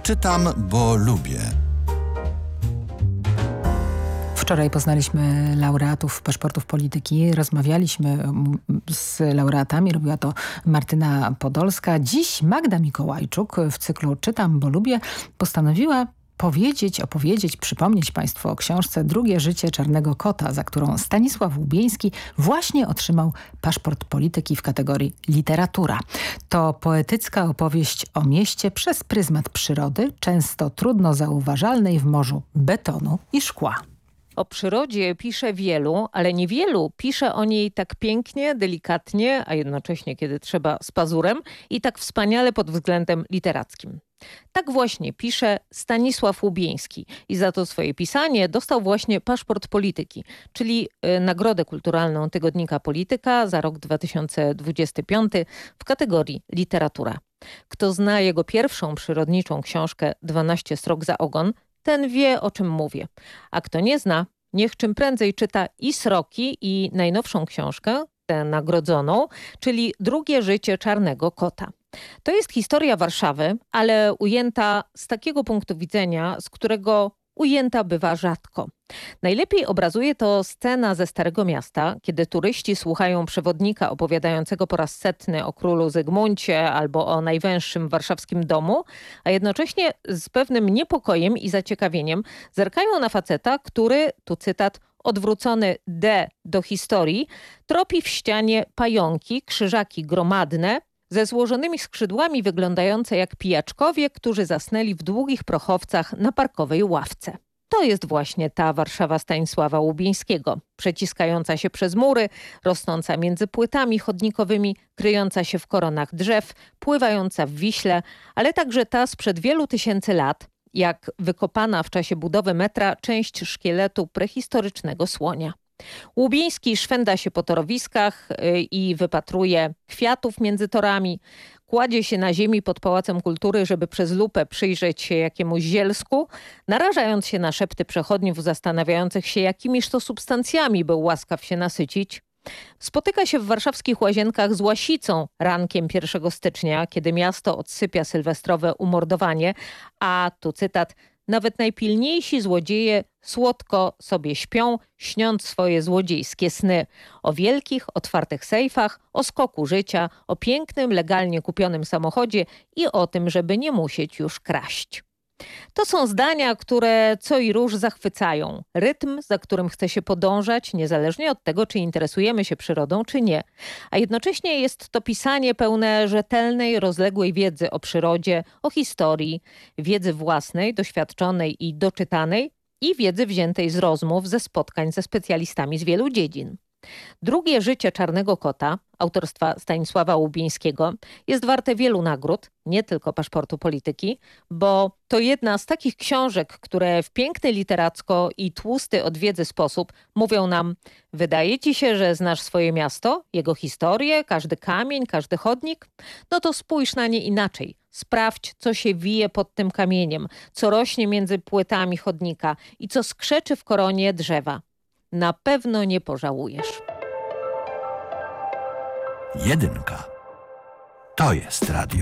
Czytam, bo lubię. Wczoraj poznaliśmy laureatów paszportów polityki. Rozmawialiśmy z laureatami. Robiła to Martyna Podolska. Dziś Magda Mikołajczuk w cyklu Czytam, bo lubię postanowiła opowiedzieć, przypomnieć Państwu o książce Drugie życie czarnego kota, za którą Stanisław Łubieński właśnie otrzymał paszport polityki w kategorii literatura. To poetycka opowieść o mieście przez pryzmat przyrody, często trudno zauważalnej w morzu betonu i szkła. O przyrodzie pisze wielu, ale niewielu pisze o niej tak pięknie, delikatnie, a jednocześnie, kiedy trzeba, z pazurem i tak wspaniale pod względem literackim. Tak właśnie pisze Stanisław Łubieński i za to swoje pisanie dostał właśnie paszport polityki, czyli nagrodę kulturalną tygodnika Polityka za rok 2025 w kategorii literatura. Kto zna jego pierwszą przyrodniczą książkę 12 strok za ogon, ten wie, o czym mówię. A kto nie zna, niech czym prędzej czyta i Sroki, i najnowszą książkę, tę nagrodzoną, czyli Drugie życie czarnego kota. To jest historia Warszawy, ale ujęta z takiego punktu widzenia, z którego ujęta bywa rzadko. Najlepiej obrazuje to scena ze Starego Miasta, kiedy turyści słuchają przewodnika opowiadającego po raz setny o królu Zygmuncie albo o najwęższym warszawskim domu, a jednocześnie z pewnym niepokojem i zaciekawieniem zerkają na faceta, który, tu cytat, odwrócony D do historii, tropi w ścianie pająki, krzyżaki gromadne, ze złożonymi skrzydłami wyglądające jak pijaczkowie, którzy zasnęli w długich prochowcach na parkowej ławce. To jest właśnie ta Warszawa Stanisława Łubieńskiego, przeciskająca się przez mury, rosnąca między płytami chodnikowymi, kryjąca się w koronach drzew, pływająca w Wiśle, ale także ta sprzed wielu tysięcy lat, jak wykopana w czasie budowy metra część szkieletu prehistorycznego słonia. Łubieński szwenda się po torowiskach i wypatruje kwiatów między torami. Kładzie się na ziemi pod Pałacem Kultury, żeby przez lupę przyjrzeć się jakiemuś zielsku, narażając się na szepty przechodniów zastanawiających się, jakimiż to substancjami był łaskaw się nasycić. Spotyka się w warszawskich Łazienkach z Łasicą rankiem 1 stycznia, kiedy miasto odsypia sylwestrowe umordowanie, a tu cytat: nawet najpilniejsi złodzieje słodko sobie śpią, śniąc swoje złodziejskie sny. O wielkich, otwartych sejfach, o skoku życia, o pięknym, legalnie kupionym samochodzie i o tym, żeby nie musieć już kraść. To są zdania, które co i róż zachwycają. Rytm, za którym chce się podążać, niezależnie od tego, czy interesujemy się przyrodą, czy nie. A jednocześnie jest to pisanie pełne rzetelnej, rozległej wiedzy o przyrodzie, o historii, wiedzy własnej, doświadczonej i doczytanej i wiedzy wziętej z rozmów, ze spotkań ze specjalistami z wielu dziedzin. Drugie życie czarnego kota, autorstwa Stanisława Łubieńskiego, jest warte wielu nagród, nie tylko paszportu polityki, bo to jedna z takich książek, które w piękny literacko i tłusty od wiedzy sposób mówią nam: wydaje ci się, że znasz swoje miasto, jego historię, każdy kamień, każdy chodnik? No to spójrz na nie inaczej. Sprawdź, co się wije pod tym kamieniem, co rośnie między płytami chodnika i co skrzeczy w koronie drzewa. Na pewno nie pożałujesz. Jedynka. To jest radio.